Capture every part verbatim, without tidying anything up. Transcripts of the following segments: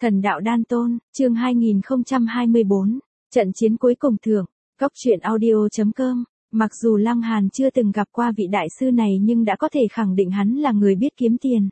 Thần đạo đan tôn, chương hai nghìn không trăm hai mươi bốn, trận chiến cuối cùng thưởng, Cốc truyện audio.com. Mặc dù Lăng Hàn chưa từng gặp qua vị đại sư này nhưng đã có thể khẳng định hắn là người biết kiếm tiền.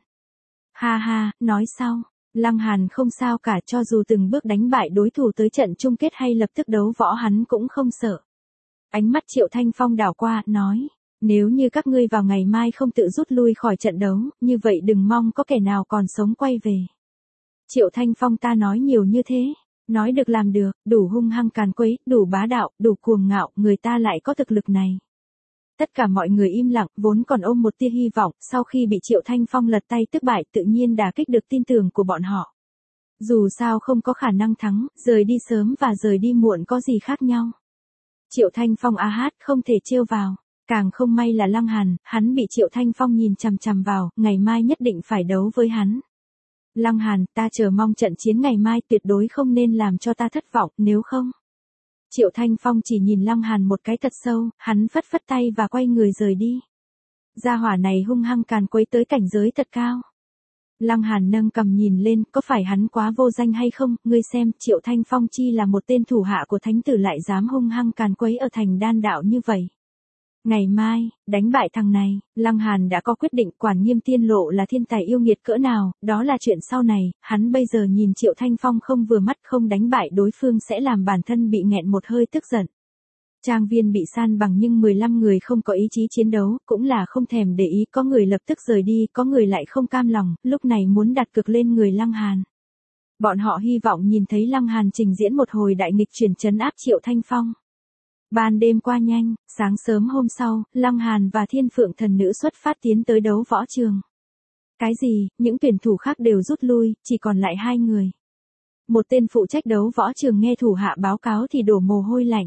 Ha ha, nói sau, Lăng Hàn không sao cả, cho dù từng bước đánh bại đối thủ tới trận chung kết hay lập tức đấu võ hắn cũng không sợ. Ánh mắt Triệu Thanh Phong đảo qua, nói, nếu như các ngươi vào ngày mai không tự rút lui khỏi trận đấu, như vậy đừng mong có kẻ nào còn sống quay về. Triệu Thanh Phong ta nói nhiều như thế, nói được làm được, đủ hung hăng càn quấy, đủ bá đạo, đủ cuồng ngạo, người ta lại có thực lực này. Tất cả mọi người im lặng, vốn còn ôm một tia hy vọng, sau khi bị Triệu Thanh Phong lật tay tức bại tự nhiên đả kích được tin tưởng của bọn họ. Dù sao không có khả năng thắng, rời đi sớm và rời đi muộn có gì khác nhau. Triệu Thanh Phong a hát không thể trêu vào, càng không may là Lăng Hàn, hắn bị Triệu Thanh Phong nhìn chằm chằm vào, ngày mai nhất định phải đấu với hắn. Lăng Hàn, ta chờ mong trận chiến ngày mai, tuyệt đối không nên làm cho ta thất vọng, nếu không. Triệu Thanh Phong chỉ nhìn Lăng Hàn một cái thật sâu, hắn phất phất tay và quay người rời đi. Gia hỏa này hung hăng càn quấy tới cảnh giới thật cao. Lăng Hàn nâng cầm nhìn lên, có phải hắn quá vô danh hay không, ngươi xem, Triệu Thanh Phong chi là một tên thủ hạ của thánh tử lại dám hung hăng càn quấy ở thành đan đạo như vậy. Ngày mai, đánh bại thằng này, Lăng Hàn đã có quyết định, Quản Nghiêm Tiên Lộ là thiên tài yêu nghiệt cỡ nào, đó là chuyện sau này, hắn bây giờ nhìn Triệu Thanh Phong không vừa mắt, không đánh bại đối phương sẽ làm bản thân bị nghẹn một hơi tức giận. Trang viên bị san bằng nhưng mười lăm người không có ý chí chiến đấu, cũng là không thèm để ý, có người lập tức rời đi, có người lại không cam lòng, lúc này muốn đặt cược lên người Lăng Hàn. Bọn họ hy vọng nhìn thấy Lăng Hàn trình diễn một hồi đại nghịch chuyển trấn áp Triệu Thanh Phong. Ban đêm qua nhanh, sáng sớm hôm sau, Lăng Hàn và Thiên Phượng Thần Nữ xuất phát tiến tới đấu võ trường. Cái gì, những tuyển thủ khác đều rút lui, chỉ còn lại hai người. Một tên phụ trách đấu võ trường nghe thủ hạ báo cáo thì đổ mồ hôi lạnh.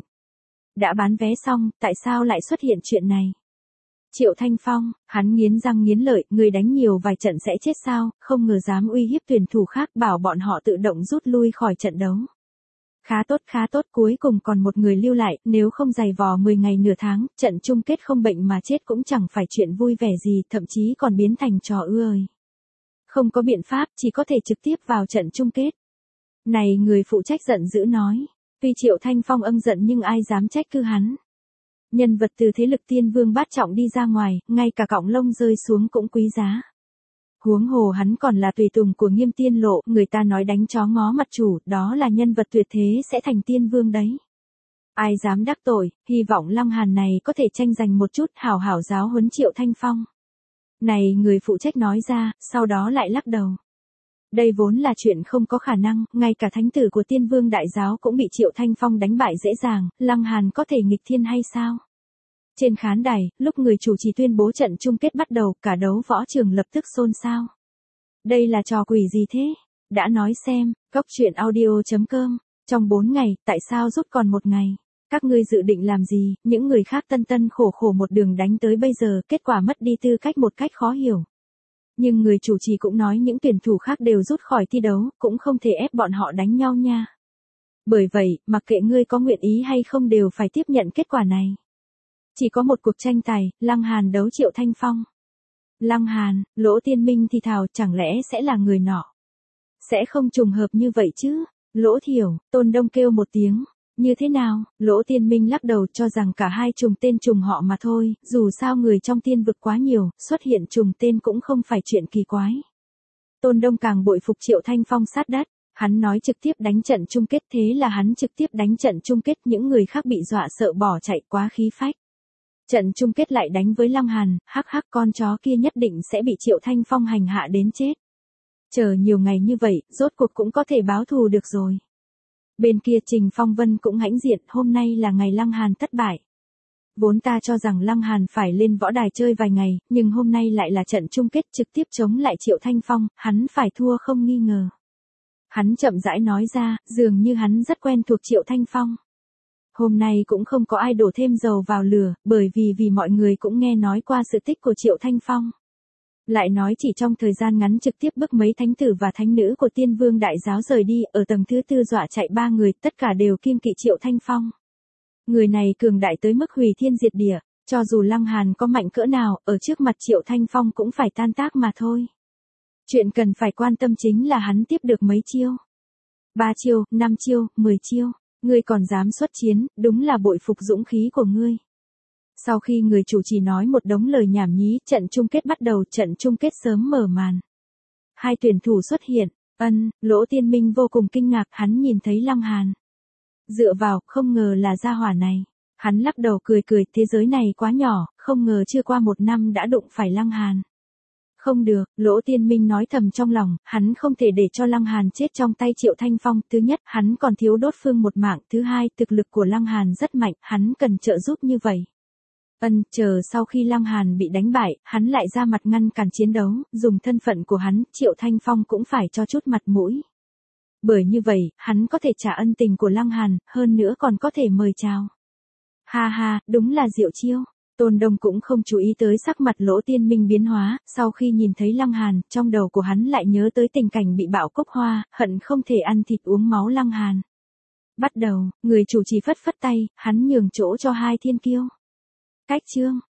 Đã bán vé xong, tại sao lại xuất hiện chuyện này? Triệu Thanh Phong, hắn nghiến răng nghiến lợi, người đánh nhiều vài trận sẽ chết sao, không ngờ dám uy hiếp tuyển thủ khác, bảo bọn họ tự động rút lui khỏi trận đấu. Khá tốt khá tốt, cuối cùng còn một người lưu lại, nếu không giày vò mười ngày nửa tháng, trận chung kết không bệnh mà chết cũng chẳng phải chuyện vui vẻ gì, thậm chí còn biến thành trò ươi. Không có biện pháp, chỉ có thể trực tiếp vào trận chung kết. Này, người phụ trách giận dữ nói, tuy Triệu Thanh Phong âm giận nhưng ai dám trách cứ hắn. Nhân vật từ thế lực tiên vương bát trọng đi ra ngoài, ngay cả cọng lông rơi xuống cũng quý giá. Huống hồ hắn còn là tùy tùng của Nghiêm Tiên Lộ, người ta nói đánh chó ngó mặt chủ, đó là nhân vật tuyệt thế sẽ thành tiên vương đấy. Ai dám đắc tội, hy vọng Lăng Hàn này có thể tranh giành một chút, hảo hảo giáo huấn Triệu Thanh Phong. Này, người phụ trách nói ra, sau đó lại lắc đầu. Đây vốn là chuyện không có khả năng, ngay cả thánh tử của tiên vương đại giáo cũng bị Triệu Thanh Phong đánh bại dễ dàng, Lăng Hàn có thể nghịch thiên hay sao? Trên khán đài, lúc người chủ trì tuyên bố trận chung kết bắt đầu, cả đấu võ trường lập tức xôn xao. Đây là trò quỷ gì thế? Đã nói xem, Cốc truyện audio.com, trong bốn ngày, tại sao rút còn một ngày? Các ngươi dự định làm gì? Những người khác tân tân khổ khổ một đường đánh tới bây giờ, kết quả mất đi tư cách một cách khó hiểu. Nhưng người chủ trì cũng nói những tuyển thủ khác đều rút khỏi thi đấu, cũng không thể ép bọn họ đánh nhau nha. Bởi vậy, mặc kệ ngươi có nguyện ý hay không đều phải tiếp nhận kết quả này. Chỉ có một cuộc tranh tài, Lăng Hàn đấu Triệu Thanh Phong. Lăng Hàn, Lỗ Tiên Minh thì thào, chẳng lẽ sẽ là người nọ? Sẽ không trùng hợp như vậy chứ? Lỗ Thiểu, Tôn Đông kêu một tiếng. Như thế nào? Lỗ Tiên Minh lắc đầu, cho rằng cả hai trùng tên trùng họ mà thôi, dù sao người trong tiên vực quá nhiều, xuất hiện trùng tên cũng không phải chuyện kỳ quái. Tôn Đông càng bội phục Triệu Thanh Phong sát đất, hắn nói trực tiếp đánh trận chung kết, thế là hắn trực tiếp đánh trận chung kết, những người khác bị dọa sợ bỏ chạy, quá khí phách. Trận chung kết lại đánh với Lăng Hàn, hắc hắc, con chó kia nhất định sẽ bị Triệu Thanh Phong hành hạ đến chết. Chờ nhiều ngày như vậy, rốt cuộc cũng có thể báo thù được rồi. Bên kia Trình Phong Vân cũng hãnh diện, hôm nay là ngày Lăng Hàn thất bại. Vốn ta cho rằng Lăng Hàn phải lên võ đài chơi vài ngày, nhưng hôm nay lại là trận chung kết trực tiếp chống lại Triệu Thanh Phong, hắn phải thua không nghi ngờ. Hắn chậm rãi nói ra, dường như hắn rất quen thuộc Triệu Thanh Phong. Hôm nay cũng không có ai đổ thêm dầu vào lửa, bởi vì vì mọi người cũng nghe nói qua sự tích của Triệu Thanh Phong. Lại nói chỉ trong thời gian ngắn trực tiếp bức mấy thánh tử và thánh nữ của tiên vương đại giáo rời đi, ở tầng thứ tư dọa chạy ba người, tất cả đều kiêng kỵ Triệu Thanh Phong. Người này cường đại tới mức hủy thiên diệt địa, cho dù Lăng Hàn có mạnh cỡ nào, ở trước mặt Triệu Thanh Phong cũng phải tan tác mà thôi. Chuyện cần phải quan tâm chính là hắn tiếp được mấy chiêu. Ba chiêu, năm chiêu, mười chiêu, ngươi còn dám xuất chiến, đúng là bội phục dũng khí của ngươi. Sau khi người chủ trì nói một đống lời nhảm nhí, trận chung kết bắt đầu, trận chung kết sớm mở màn. Hai tuyển thủ xuất hiện, ân, Lỗ Tiên Minh vô cùng kinh ngạc, hắn nhìn thấy Lăng Hàn. Dựa vào, không ngờ là gia hỏa này. Hắn lắc đầu cười cười, thế giới này quá nhỏ, không ngờ chưa qua một năm đã đụng phải Lăng Hàn. Không được, Lỗ Tiên Minh nói thầm trong lòng, hắn không thể để cho Lăng Hàn chết trong tay Triệu Thanh Phong. Thứ nhất, hắn còn thiếu Đốt Phương một mạng. Thứ hai, thực lực của Lăng Hàn rất mạnh, hắn cần trợ giúp như vậy. Ân, chờ sau khi Lăng Hàn bị đánh bại, hắn lại ra mặt ngăn cản chiến đấu, dùng thân phận của hắn, Triệu Thanh Phong cũng phải cho chút mặt mũi. Bởi như vậy, hắn có thể trả ân tình của Lăng Hàn, hơn nữa còn có thể mời chào. Ha ha, đúng là diệu chiêu. Tôn Đông cũng không chú ý tới sắc mặt Lỗ Tiên Minh biến hóa, sau khi nhìn thấy Lăng Hàn, trong đầu của hắn lại nhớ tới tình cảnh bị bạo cốc hoa, hận không thể ăn thịt uống máu Lăng Hàn. Bắt đầu, người chủ trì phất phất tay, hắn nhường chỗ cho hai thiên kiêu. Cách chương.